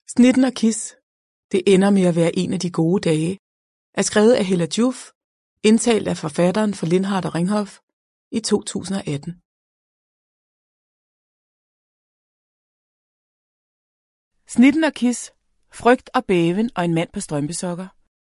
Snitten og Kis. Det ender med at være en af de gode dage. Er skrevet af Hella Joof, indtalt af forfatteren for Lindhardt og Ringhof i 2018. Snitten og Kis. Frygt og bæven og en mand på strømpesokker.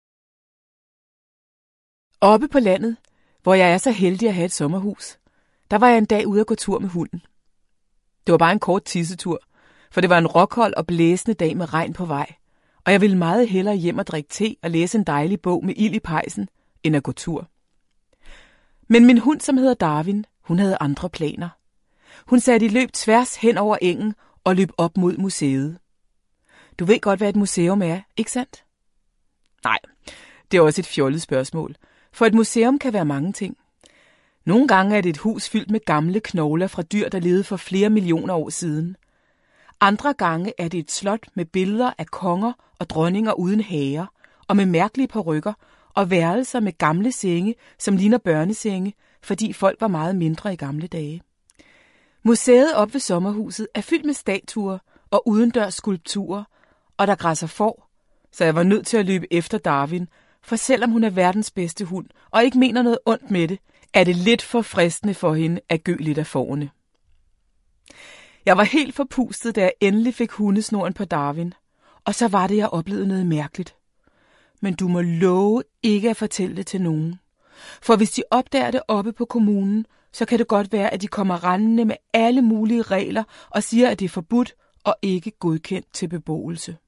Oppe på landet, hvor jeg er så heldig at have et sommerhus, der var jeg en dag ude at gå tur med hunden. Det var bare en kort tissetur, for det var en rockhold og blæsende dag med regn på vej, og jeg ville meget hellere hjem og drikke te og læse en dejlig bog med ild i pejsen, end at gå tur. Men min hund, som hedder Darwin, hun havde andre planer. Hun satte i løb tværs hen over engen og løb op mod museet. Du ved godt, hvad et museum er, ikke sandt? Nej, det er også et fjollet spørgsmål, for et museum kan være mange ting. Nogle gange er det et hus fyldt med gamle knogler fra dyr, der levede for flere millioner år siden. Andre gange er det et slot med billeder af konger og dronninger uden hager, og med mærkelige parykker, og værelser med gamle senge, som ligner børnesenge, fordi folk var meget mindre i gamle dage. Museet op ved sommerhuset er fyldt med statuer og udendørs skulpturer, og der græsser får, så jeg var nødt til at løbe efter Darwin, for selvom hun er verdens bedste hund, og ikke mener noget ondt med det, er det lidt for fristende for hende at gø lidt af fårene. Jeg var helt forpustet, da jeg endelig fik hundesnoren på Darwin, og så var det, jeg oplevede noget mærkeligt. Men du må love ikke at fortælle det til nogen. For hvis de opdager det oppe på kommunen, så kan det godt være, at de kommer rendende med alle mulige regler og siger, at det er forbudt og ikke godkendt til beboelse.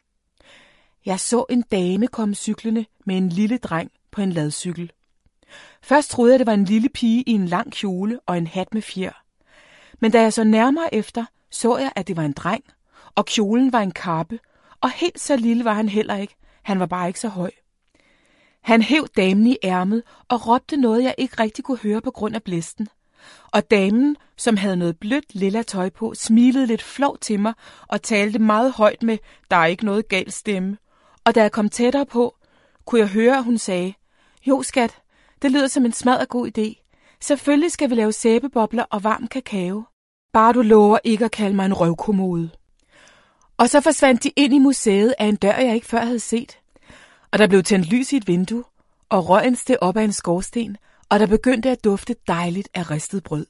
Jeg så en dame komme cyklende med en lille dreng på en ladcykel. Først troede jeg, det var en lille pige i en lang kjole og en hat med fjer. Men da jeg så nærmere efter, så jeg, at det var en dreng, og kjolen var en kappe, og helt så lille var han heller ikke. Han var bare ikke så høj. Han hev damen i ærmet og råbte noget, jeg ikke rigtig kunne høre på grund af blæsten. Og damen, som havde noget blødt lilla tøj på, smilede lidt flovt til mig og talte meget højt med, der er ikke noget galt stemme. Og da jeg kom tættere på, kunne jeg høre, at hun sagde, jo skat, det lyder som en smaddergod idé. Selvfølgelig skal vi lave sæbebobler og varm kakao. Bare du lover ikke at kalde mig en røvkommode. Og så forsvandt de ind i museet af en dør, jeg ikke før havde set. Og der blev tændt lys i et vindue, og røgen steg op af en skorsten, og der begyndte at dufte dejligt af ristet brød.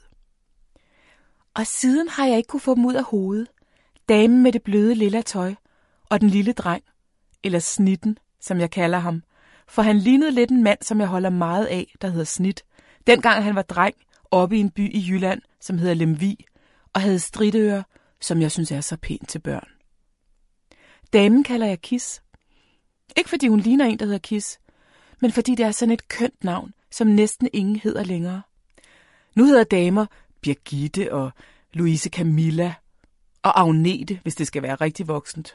Og siden har jeg ikke kunne få dem ud af hovedet. Damen med det bløde lilla tøj, og den lille dreng, eller Snitten, som jeg kalder ham, for han lignede lidt en mand, som jeg holder meget af, der hedder Snit, dengang han var dreng oppe i en by i Jylland, som hedder Lemvig, og havde stritører, som jeg synes er så pænt til børn. Damen kalder jeg Kis. Ikke fordi hun ligner en, der hedder Kis, men fordi det er sådan et kønt navn, som næsten ingen hedder længere. Nu hedder damer Birgitte og Louise Camilla og Agnete, hvis det skal være rigtig voksent.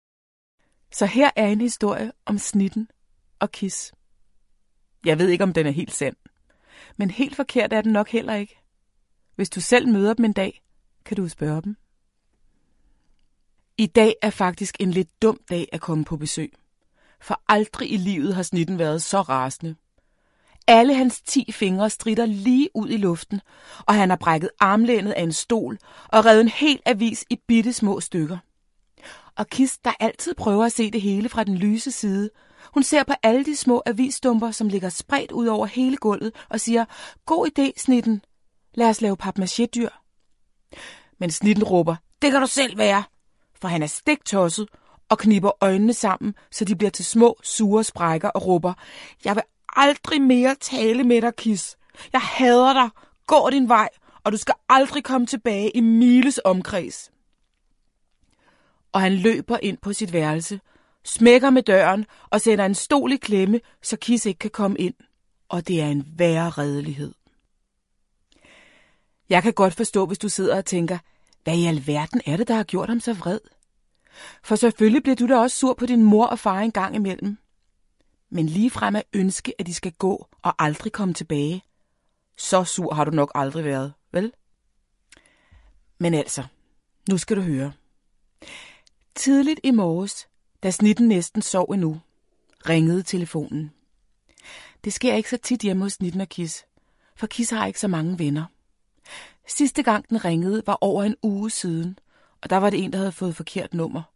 Så her er en historie om Snitten og Kis. Jeg ved ikke, om den er helt sand, men helt forkert er den nok heller ikke. Hvis du selv møder dem en dag, kan du spørge dem. I dag er faktisk en lidt dum dag at komme på besøg. For aldrig i livet har Snitten været så rasende. Alle hans 10 fingre stritter lige ud i luften, og han har brækket armlænet af en stol og revet en hel avis i bitte små stykker. Og Kis, der altid prøver at se det hele fra den lyse side, hun ser på alle de små avisstumper, som ligger spredt ud over hele gulvet, og siger, god idé, Snitten. Lad os lave papmaché-dyr. Men Snitten råber, det kan du selv være, for han er stiktosset og kniber øjnene sammen, så de bliver til små, sure sprækker og råber, jeg vil aldrig mere tale med dig, Kis. Jeg hader dig. Gå din vej, og du skal aldrig komme tilbage i miles omkreds. Og han løber ind på sit værelse, smækker med døren og sætter en stol i klemme, så Kis ikke kan komme ind. Og det er en værre redelighed. Jeg kan godt forstå, hvis du sidder og tænker, hvad i alverden er det, der har gjort ham så vred? For selvfølgelig bliver du da også sur på din mor og far en gang imellem. Men ligefrem at ønske, at de skal gå og aldrig komme tilbage. Så sur har du nok aldrig været, vel? Men altså, nu skal du høre. Tidligt i morges, da Snitten næsten sov endnu, ringede telefonen. Det sker ikke så tit hjemme hos Snitten og Kis, for Kis har ikke så mange venner. Sidste gang den ringede var over en uge siden, og der var det en, der havde fået forkert nummer.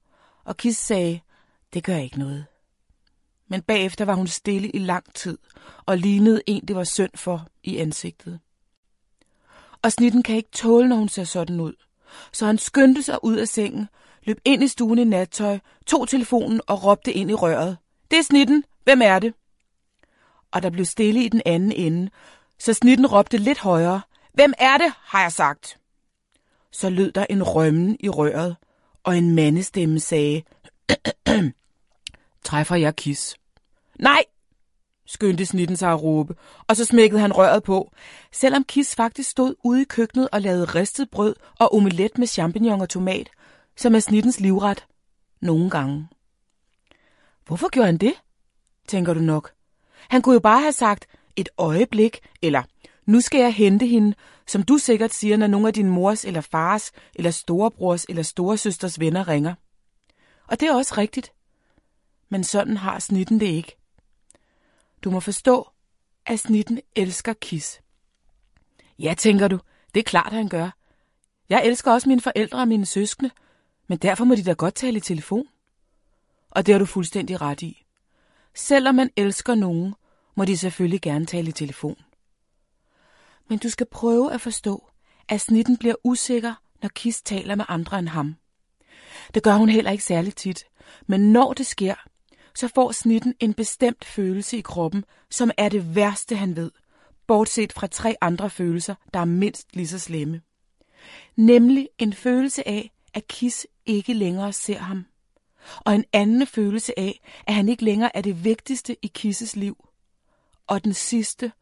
og Kis sagde, det gør ikke noget. Men bagefter var hun stille i lang tid, og lignede en, det var synd for i ansigtet. Og Snitten kan ikke tåle, når hun ser sådan ud. Så han skyndte sig ud af sengen, løb ind i stuen i nattøj, tog telefonen og råbte ind i røret. Det er Snitten, hvem er det? Og der blev stille i den anden ende, så Snitten råbte lidt højere. Hvem er det, har jeg sagt? Så lød der en rømmen i røret, og en mandestemme sagde, træffer jeg Kis? Nej, skyndte Snitten sig at råbe, og så smækkede han røret på, selvom Kis faktisk stod ude i køkkenet og lavede ristet brød og omelet med champignon og tomat, som er Snittens livret. Nogle gange. Hvorfor gjorde han det? Tænker du nok. Han kunne jo bare have sagt et øjeblik, eller nu skal jeg hente hende, som du sikkert siger, når nogle af din mors eller fars eller storebrors eller storesøsters venner ringer. Og det er også rigtigt. Men sådan har Snitten det ikke. Du må forstå, at Snitten elsker Kis. Ja, tænker du, det er klart, han gør. Jeg elsker også mine forældre og mine søskende, men derfor må de da godt tale i telefon. Og det har du fuldstændig ret i. Selvom man elsker nogen, må de selvfølgelig gerne tale i telefon. Men du skal prøve at forstå, at Snitten bliver usikker, når Kis taler med andre end ham. Det gør hun heller ikke særlig tit, men når det sker, så får Snitten en bestemt følelse i kroppen, som er det værste, han ved, bortset fra 3 andre følelser, der er mindst lige så slemme. Nemlig en følelse af, at Kis ikke længere ser ham, og en anden følelse af, at han ikke længere er det vigtigste i Kis' liv. Og den sidste